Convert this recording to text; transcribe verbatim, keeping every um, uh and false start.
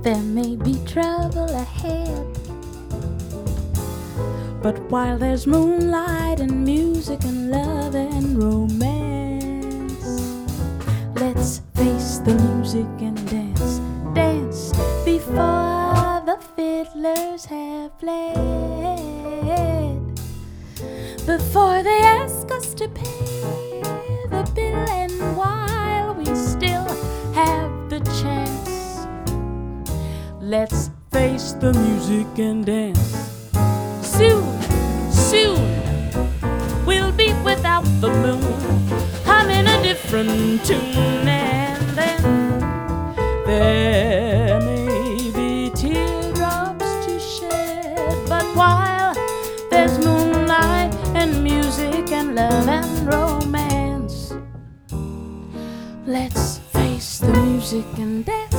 there may be trouble ahead. But while there's moonlight and music and love and romance, let's face the music and dance, dance before the fiddlers have played, before they ask us to pay the bill, and while we still have the chance, let's face the music and dance. Soon, soon, we'll be without the moon, humming a different tune, and then there may be teardrops to shed. But while there's moonlight and music and love and romance, let's face the music and dance.